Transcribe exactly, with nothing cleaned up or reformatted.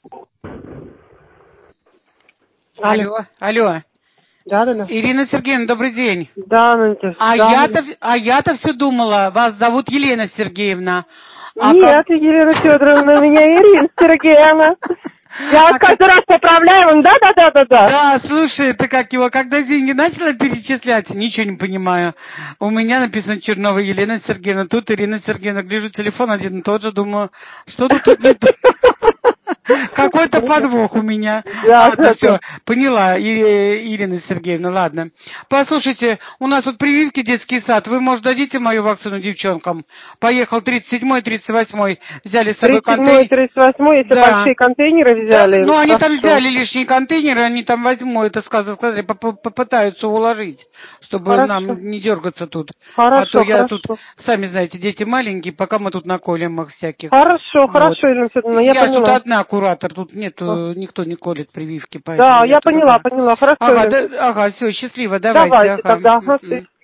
Алло, алло. Да, да, да. Ирина Сергеевна, добрый день. Да, Надя. А да, я-то, а я-то все думала, вас зовут Елена Сергеевна. А Нет, как... Елена Федоровна, меня Ирина Сергеевна. Я А каждый как... раз поправляю вам, да-да-да-да-да. Да, слушай, это как его, когда деньги начала перечислять, ничего не понимаю. У меня написано Чернова Елена Сергеевна, тут Ирина Сергеевна, гляжу, телефон один и тот же, думаю, что-то тут не то. Какой-то подвох у меня. Да, Ладно, да, все, да. поняла, И- Ирина Сергеевна, ладно. Послушайте, у нас тут прививки, детский сад. Вы, может, дадите мою вакцину девчонкам? Поехал тридцать седьмой, тридцать восьмой, взяли с собой тридцать седьмой, контейнер. тридцать восьмой, если Да. большие контейнеры Да, взяли, ну они там хорошо. взяли лишние контейнеры, они там возьмут, это сказали, сказали, поп- попытаются уложить, чтобы Хорошо. нам не дергаться тут. А то Хорошо, я тут, хорошо. сами знаете, дети маленькие, пока мы тут наколем их всяких. Хорошо, Вот. хорошо, Ирина Федоровна, я Я тут поняла. одна куратор, тут нет, А. никто не колет прививки, Да, поэтому я я тут поняла, одна. поняла. Хорошо, Ага, Ирина да, Федоровна. ага, все, счастливо, давайте, Давайте ага. тогда. Ага, М-м.